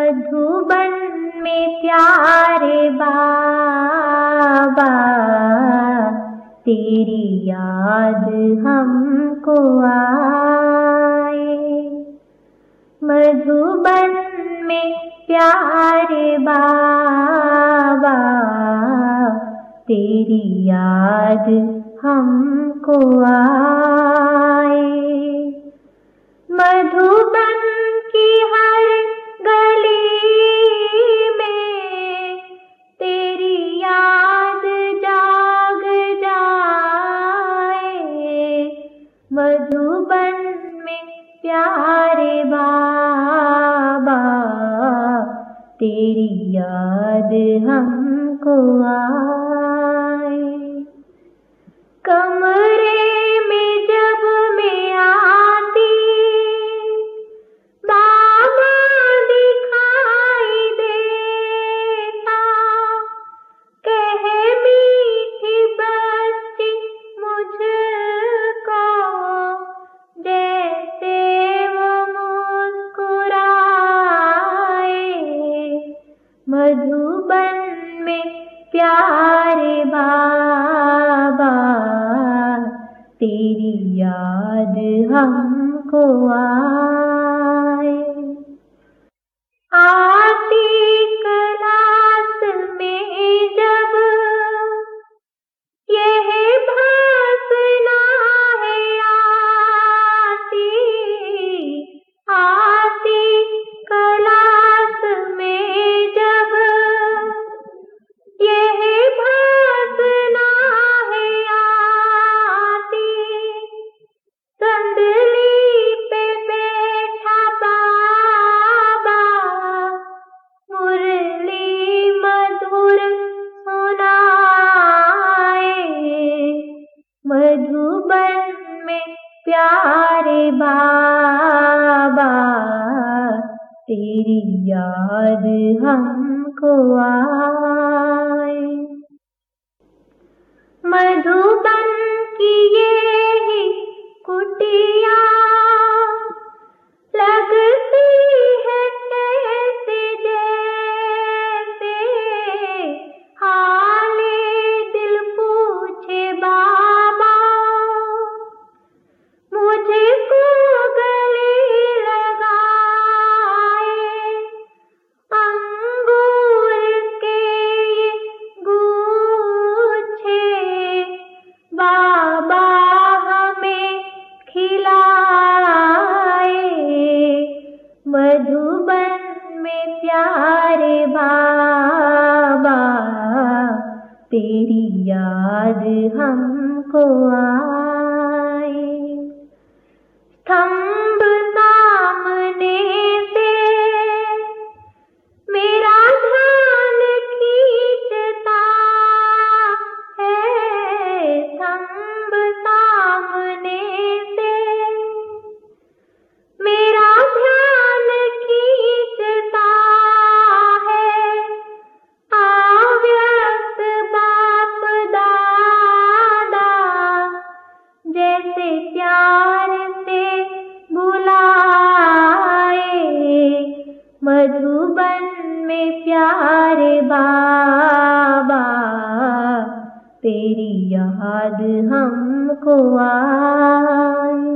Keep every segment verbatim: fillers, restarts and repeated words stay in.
मधुबन में प्यारे बाबा तेरी याद हमको आए। मधुबन में प्यारे बाबा तेरी याद हमको आए। मधुबन की हर गली में तेरी याद जाग जाए। मधुबन में प्यारे बाबा तेरी याद हमको आए। कमरे में जब मैं आती बाबा दिखाई देता। कहे मीठी बच्ची मुझको जैसे वो मुस्कुराए। मधुबन में प्यारे बाबा तेरी याद हमको आए। आती क्लास में जब यह भासना है आती। आती क्लास में जब यह भासना है आती। संदली पे बैठा बाबा मुरली मधुर सुनाए। मधुबन में प्यारे बाबा तेरी याद हमको आए। मधुबन की ये ही कुटिया लगती है ऐसे जैसे हाले दिल पूछे बाबा। मुझको गले लगाए अंगूर के ये गुच्छे बाबा हमें खिलाए। मधुबन में प्यारे बाबा तेरी याद हमको आए। स्तंभ सामने से मेरा ध्यान खींचता है। स्तंभ सामने से मेरा ध्यान खींचता है। आव्यक्त बाप दादा जैसे प्यार से बुलाए। मधुबन में प्यारे बाबा तेरी याद हमको आए।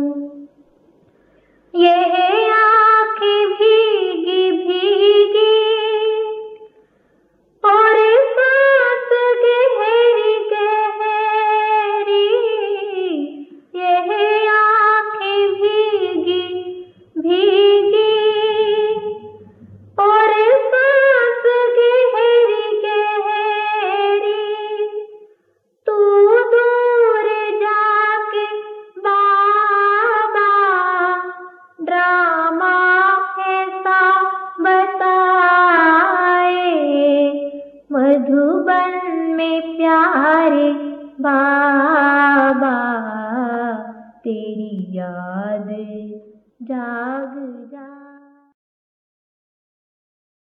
यह आँखें भीगी भीगी और सांस गहरी गहरी। यह आँखें भीगी भीगी और सांस गहरी गहरी। तू दूर जाके बाबा ड्रामा ऐसा बताए। मधुबन में प्यारे बाबा तेरी याद जाग